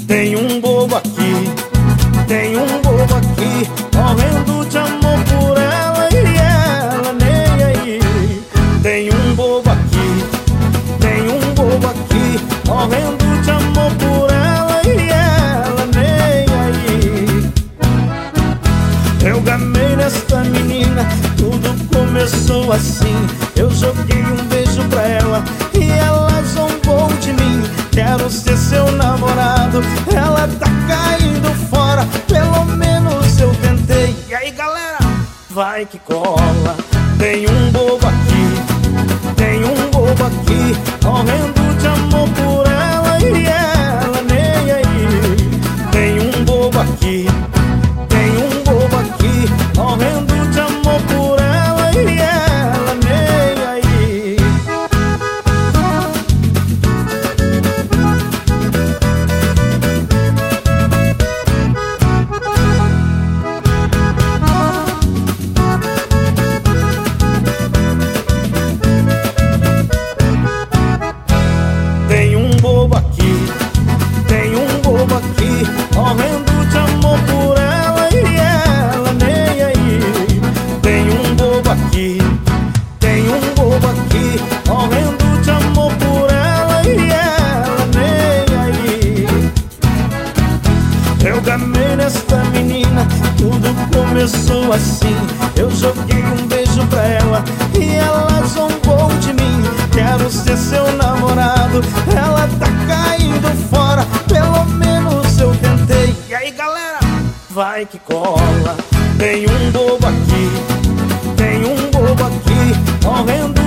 Tem um bobo aqui, tem um bobo aqui, morrendo de amor por ela e ela nem aí. Tem um bobo aqui, tem um bobo aqui, morrendo de amor por ela e ela nem aí. Eu gamei nesta menina, tudo começou assim. Eu joguei um beijo pra ela e ela zombou de mim. Quero ser seu namorado, ela tá caindo fora. Pelo menos eu tentei. E aí galera, vai que cola. Tem um bobo aqui, tem um bobo aqui, morrendo de amor por ela e ela nem aí. Tem um bobo aqui, tem um bobo aqui, morrendo de amor por ela e ela nem aí. Tem um bobo aqui, tem um bobo aqui, morrendo de amor por ela e ela nem aí. Tem um bobo aqui, tem um bobo aqui, morrendo de amor por ela e ela nem aí. Eu gamei nesta menina, tudo começou assim. Eu joguei um beijo pra ela e ela zombou de mim. Quero ser seu namorado, ela tá caindo fora. Pelo menos eu tentei. E aí galera, vai que cola. Tem um bobo aqui, tem um bobo aqui, morrendo